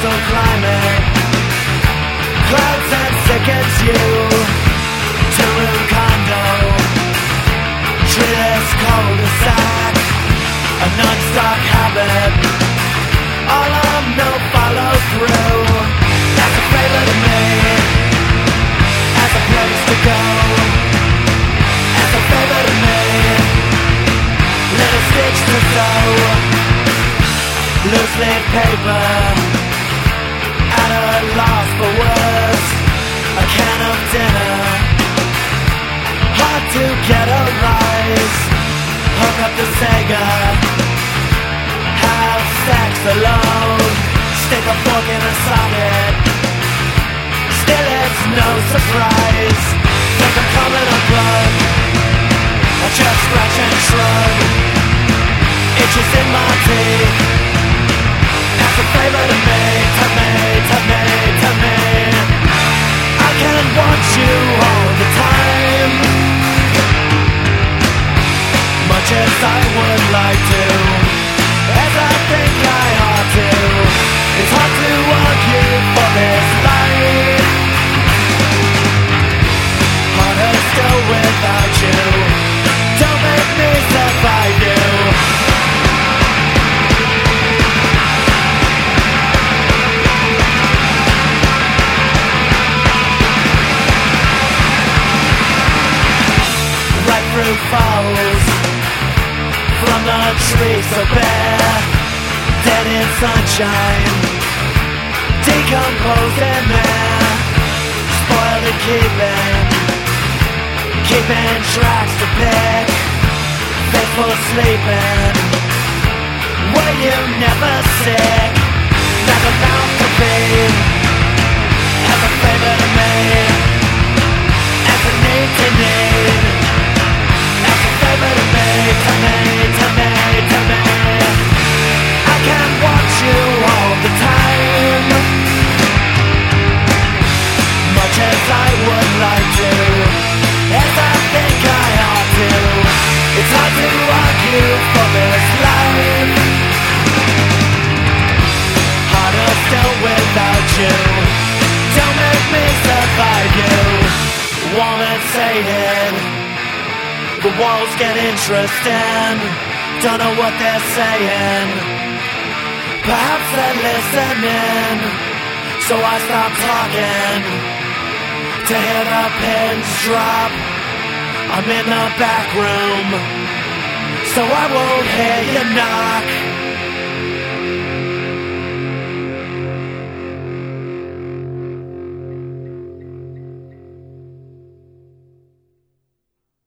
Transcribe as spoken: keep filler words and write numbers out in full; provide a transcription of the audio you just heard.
coastal climate, clouds that sickens you. Two-room condo, treeless cul-de-sac, a non-stock habit, all on no follow-through. That's a favor to me, as a place to go. As a favor to me, little stitch to sew. Loose leaf paper, at a loss for words. A can of dinner, hard to get a rise. Hook up the Sega, have sex alone. Stick a fork in a socket, still it's no surprise. Think I'm coming unplugged, I just scratch and shrug. Itches in my teeth, that's a favor to me, to me, to me, to me. I can't want you all the time, much as I would like to, as I think I ought to. It's hard to argue for this life, harder still without you. Don't make me survive you. Fruit falls from the tree so bare, dead in sunshine, decomposing there, spoiled and keeping, keeping tracks to pick, faithful sleeping, were you never sick, never bound to be, as a favor to me, as a need to need. To me, to me, to me, to me. I can't watch you all the time, much as I would like to, as I think I ought to. It's hard to argue for this life, harder still without you. Don't make me survive you. Woman sated, the walls get interesting, don't know what they're saying. Perhaps they're listening, so I stop talking to hear the pins drop. I'm in the back room, so I won't hear you knock.